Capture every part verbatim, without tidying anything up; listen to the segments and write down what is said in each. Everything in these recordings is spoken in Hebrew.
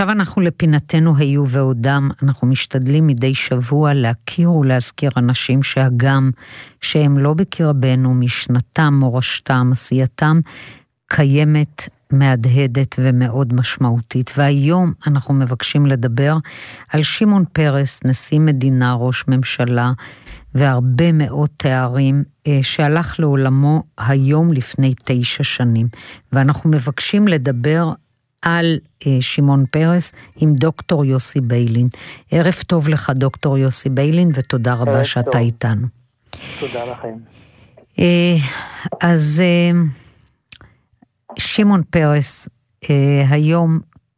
עכשיו אנחנו לפינתנו היו ועודם, אנחנו משתדלים מדי שבוע להכיר ולהזכיר אנשים שהגם שהם לא בקרבנו, משנתם, מורשתם, עשייתם, קיימת, מהדהדת ומאוד משמעותית. והיום אנחנו מבקשים לדבר על שמעון פרס, נשיא מדינה, ראש ממשלה, והרבה מאוד תארים, שהלך לעולמו היום לפני תשע שנים. ואנחנו מבקשים לדבר על שמעון פרס עם דוקטור יוסי ביילין. ערב טוב לך דוקטור יוסי ביילין, ותודה רבה שאתה טוב. איתנו. תודה לכם. אז שמעון פרס היום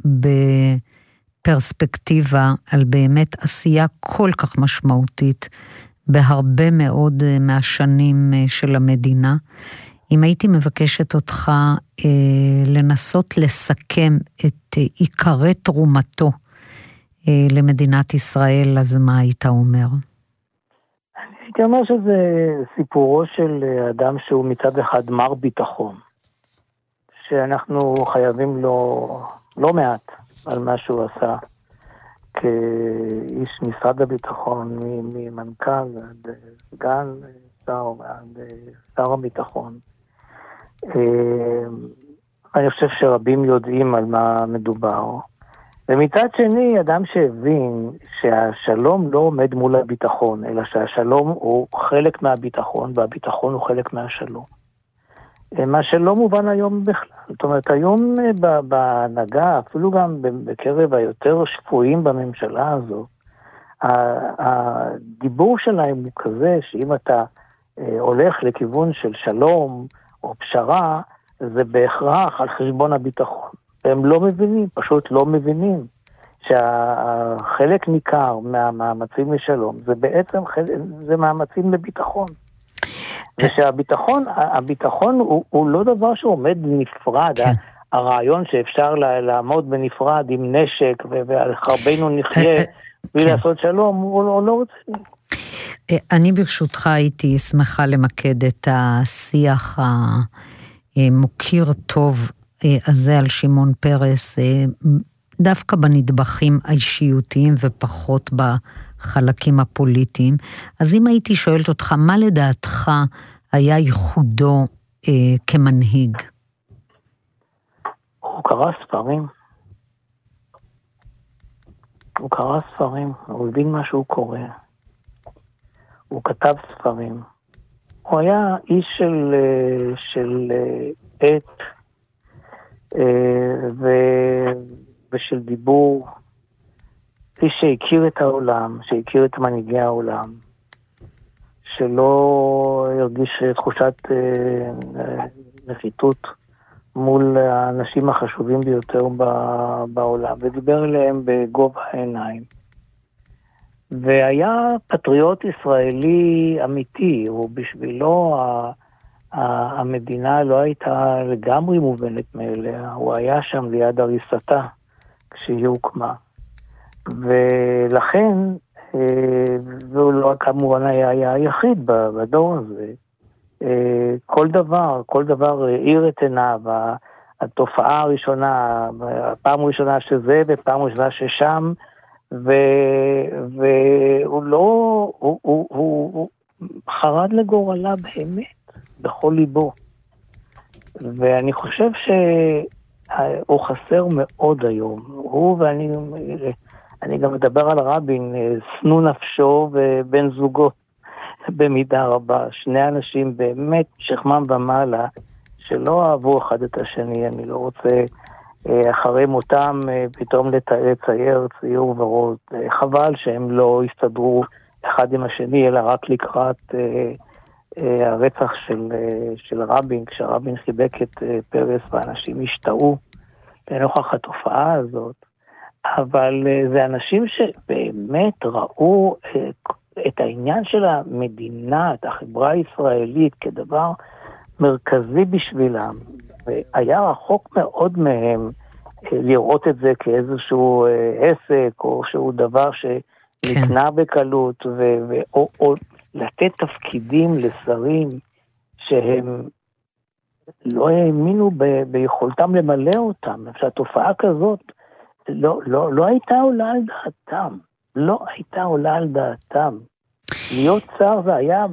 בפרספקטיבה על באמת עשייה כל כך משמעותית בהרבה מאוד מהשנים של המדינה. אם הייתי מבקשת אותך אה, לנסות לסכם את אה, עיקרי תרומתו אה, למדינת ישראל, אז מה היית אומר? אני הייתי אומר שזה סיפורו של אדם שהוא מצד אחד מר ביטחון, שאנחנו חייבים לו לא מעט על מה שהוא עשה, כאיש משרד הביטחון, ממנכ"ל עד סגן שר ועד שר הביטחון. אני חושב שרבים יודעים על מה מדובר. ומצד שני, אדם שהבין שהשלום לא עומד מול הביטחון, אלא שהשלום הוא חלק מהביטחון, והביטחון הוא חלק מהשלום. מה שלא מובן היום בכלל. זאת אומרת, היום בהנהגה, אפילו גם בקרב היותר שפויים בממשלה הזו, הדיבור שלהם הוא כזה שאם אתה הולך לכיוון של שלום או פשרה, זה בהכרח על חשבון הביטחון. והם לא מבינים, פשוט לא מבינים, שהחלק ניכר מהמאמצים לשלום, זה בעצם חלק, זה מאמצים לביטחון. ושהביטחון, הביטחון הוא, הוא לא דבר שעומד נפרד, כן. הרעיון שאפשר לעמוד בנפרד עם נשק, ועל חרבנו נחיה, בלי לעשות שלום, הוא לא רוצה. אני ברשותך הייתי שמחה למקד את השיח המוכיר טוב הזה על שמעון פרס, דווקא בנדבכים האישיותיים ופחות בחלקים הפוליטיים. אז אם הייתי שואלת אותך, מה לדעתך היה ייחודו כמנהיג? הוא קרא ספרים. הוא קרא ספרים, הוא הבין מה שהוא קורא. הוא כתב ספרים. הוא היה איש של, של עת ו, ושל דיבור, איש שהכיר את העולם, שהכיר את מנהיגי העולם, שלא הרגיש תחושת נחיתות מול האנשים החשובים ביותר בעולם, ודיבר אליהם בגובה העיניים. והיה פטריוט ישראלי אמיתי, ובשבילו המדינה לא הייתה לגמרי מובנת מאליה, הוא היה שם ליד הריסתה כשהיא הוקמה. ולכן, והוא לא כמובן היה, היה היחיד בדור הזה, כל דבר, כל דבר האיר את עיניו, התופעה הראשונה, הפעם הראשונה שזה ופעם הראשונה ששם, והוא לא, הוא, הוא, הוא, הוא חרד לגורלה באמת, בכל ליבו. ואני חושב שהוא חסר מאוד היום. הוא ואני, אני גם מדבר על רבין, סנו נפשו ובן זוגו במידה רבה. שני אנשים באמת שכמם ומעלה, שלא אהבו אחד את השני. אני לא רוצה אחרי מותם פתאום לצייר ציור ורוד. חבל שהם לא הסתדרו אחד עם השני, אלא רק לקראת הרצח של, של רבין, כשרבין חיבק את פרס ואנשים השתאו לנוכח התופעה הזאת. אבל זה אנשים שבאמת ראו את העניין של המדינה, את החברה הישראלית, כדבר מרכזי בשבילם. והיה רחוק מאוד מהם לראות את זה כאיזשהו עסק, או שהוא דבר שנקנה בקלות, ו- ו- או, או לתת תפקידים לשרים שהם לא האמינו ב- ביכולתם למלא אותם. שהתופעה כזאת לא, לא, לא הייתה עולה על דעתם. לא הייתה עולה על דעתם. להיות שר זה היה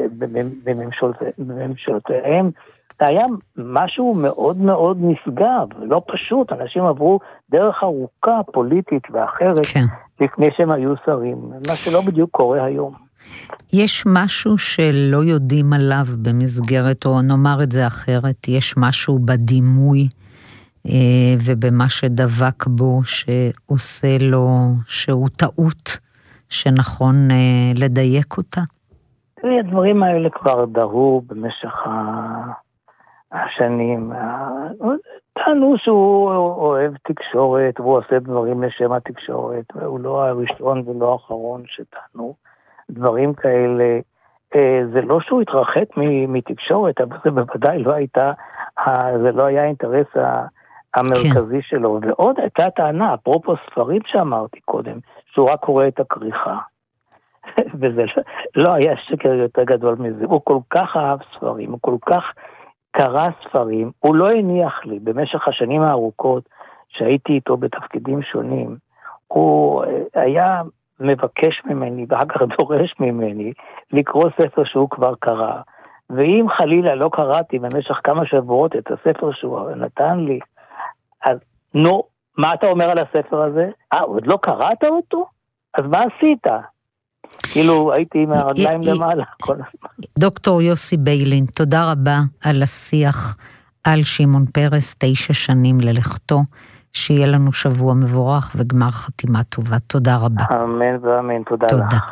בממשלותיהם, זה היה משהו מאוד מאוד נשגב, לא פשוט, אנשים עברו דרך ארוכה פוליטית ואחרת, כן. לפני שהם היו שרים, מה שלא בדיוק קורה היום. יש משהו שלא יודעים עליו במסגרת, או נאמר את זה אחרת, יש משהו בדימוי, ובמה שדבק בו, שעושה לו, שהוא טעות, שנכון לדייק אותה? הדברים האלה כבר דהו במשך השנים. טענו שהוא אוהב תקשורת, והוא עושה דברים לשם התקשורת, והוא לא הראשון ולא האחרון שטענו דברים כאלה. זה לא שהוא התרחק מתקשורת, אבל זה בוודאי לא הייתה, זה לא היה האינטרס המרכזי כן. שלו. ועוד הייתה טענה, אפרופו ספרים שאמרתי קודם, שהוא רק קורא את הכריכה. וזה לא, לא היה שקר יותר גדול מזה. הוא כל כך אהב ספרים, הוא כל כך קרא ספרים, הוא לא הניח לי במשך השנים הארוכות שהייתי איתו בתפקידים שונים, הוא היה מבקש ממני, ואחר כך דורש ממני, לקרוא ספר שהוא כבר קרא. ואם חלילה לא קראתי במשך כמה שבועות את הספר שהוא נתן לי, אז נו, מה אתה אומר על הספר הזה? אה, עוד לא קראת אותו? אז מה עשית? כאילו הייתי עם הרגליים למעלה כל הזמן. דוקטור יוסי ביילין, תודה רבה על השיח על שמעון פרס, תשע שנים ללכתו, שיהיה לנו שבוע מבורך וגמר חתימה טובה. תודה רבה. אמן ואמן, תודה לך.